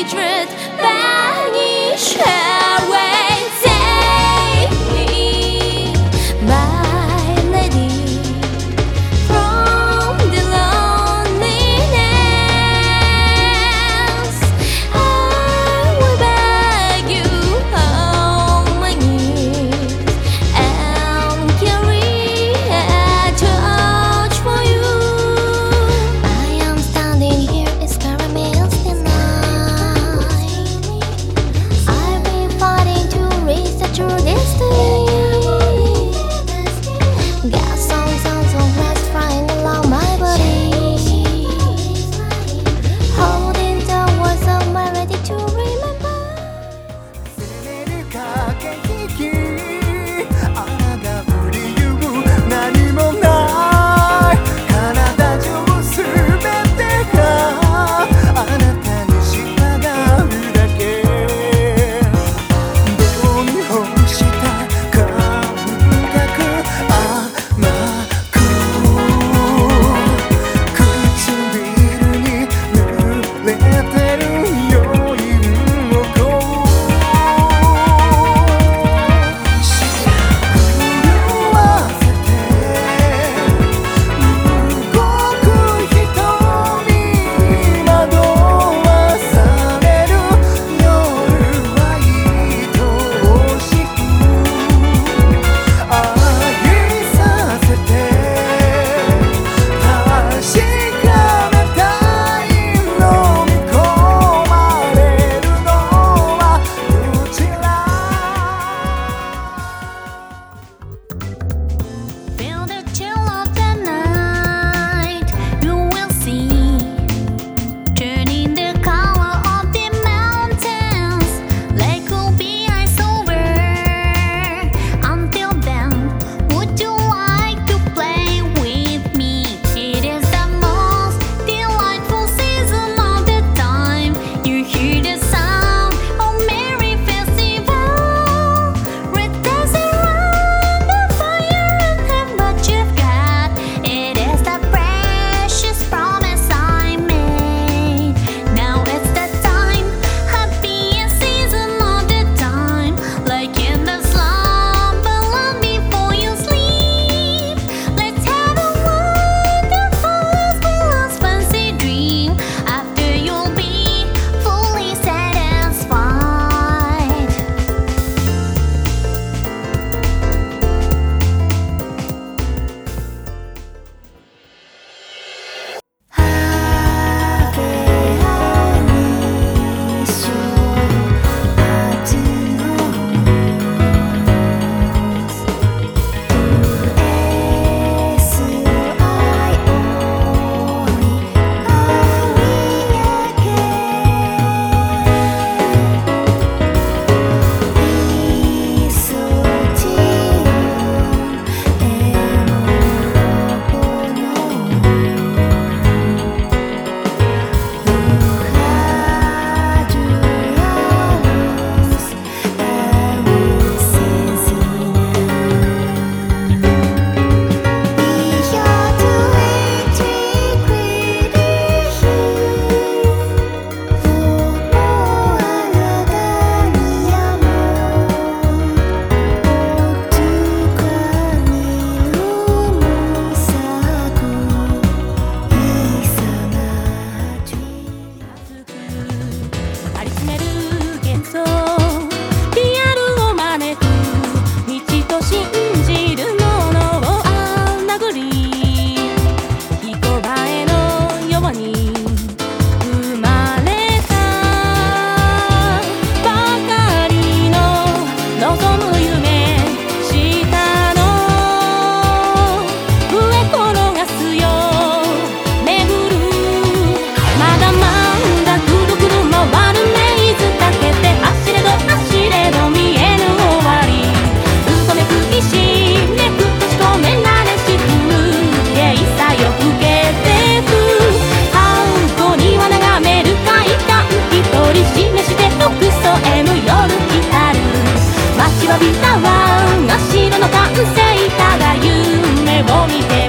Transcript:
hatred vanish away. Save me, my lady, from the loneliness. I will beg you on my knees and carry a torch for you. I am standing here, it's pyramids tonight. I've been fighting to reach the true destiny. Got some sounds of rest flying along my body, holding the words of my ready to remember. 攻める駆け引きあなた振りゆう何もない体中すべてがあなたに従うだけどうに干した感覚甘く唇に濡れてる余韻をこう狂わせて動く瞳惑わされる夜は愛しく愛させて確かめたいのみ込まれるのはどちら Feel the chill of the night, you will see. Turning the color of the mountains, lake will be ice over. Until then, would you like to play with me? It is the most delightful season of the time. You hear the sound of merry festival. Red dancing around the fire and have what you've got. It is the precious promise I made. Now it's the time, happiest season of the time. Like in the slumberland before you sleep. Let's have a wonderful last fancy dream. After you'll be fully satisfied. Vita は真っ白の完成ただ夢を見て